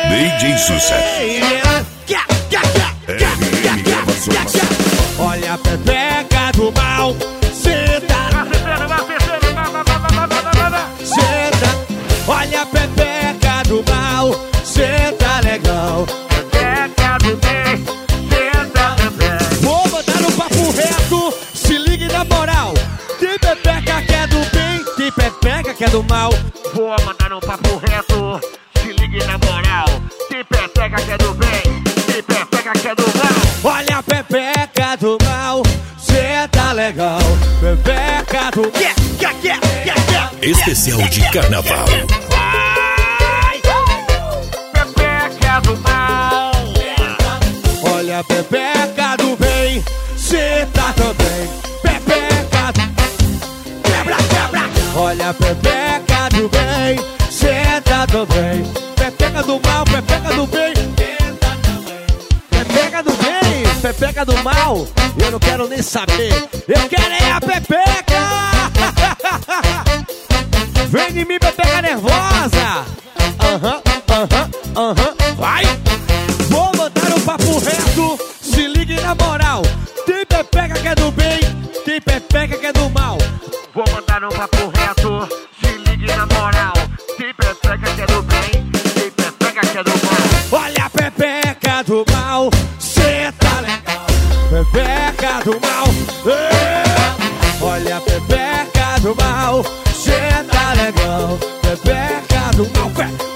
DJ Sucesso. Olha a pepeca do mal, senta. Olha a pepeca do mal, senta legal. Pepeca do bem, senta bem. Vou botar no papo reto, se ligue na moral. Tem pepeca que é do bem, tem pepeca que é do mal. Vou mandar um papo reto, se ligue na moral. Tem pepeca que é do bem, tem pepeca que é do mal. Olha a pepeca do mal, senta legal. Pepeca do Especial de carnaval. Pepeca do mal. Olha a pepeca do bem, senta também. Pepeca do... Quebra. Olha a pepeca do bem, senta também. Pepeca do mal, pepeca do bem, senta também. Pepeca do bem, pepeca do mal, eu não quero nem saber. Eu quero é a pepeca. Vem em mim, pepeca nervosa. Vai. Vou botar um papo reto, se ligue na moral. Tem pepeca que é do bem, tem pepeca que é do mal. Vou mandar um papo reto, se ligue na moral. Tem pepeca que é do bem, tem pepeca que é do mal. Olha a pepeca do mal, senta legal. Pepeca do mal, olha a pepeca do mal, senta legal. Pepeca do mal,